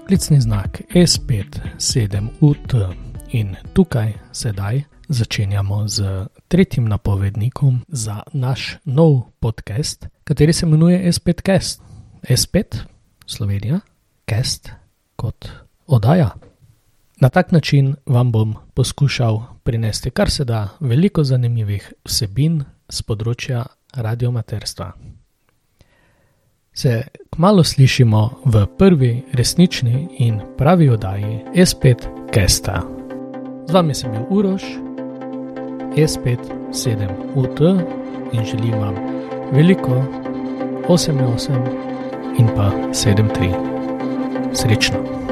klicni znak S57UT in tukaj sedaj začenjamo z tretjim napovednikom za naš nov podcast, kateri se imenuje S5Cast. S5, Slovenija, cast kot oddaja. Na tak način vam bom poskušal prinesti kar se da veliko zanimivih vsebin z področja radiomaterstva. Se kmalu slišimo v prvi resnični in pravi oddaji S5Casta. Z vami sem bil Uroš, S57UT in želim vam veliko 88 in pa 73. Srečno!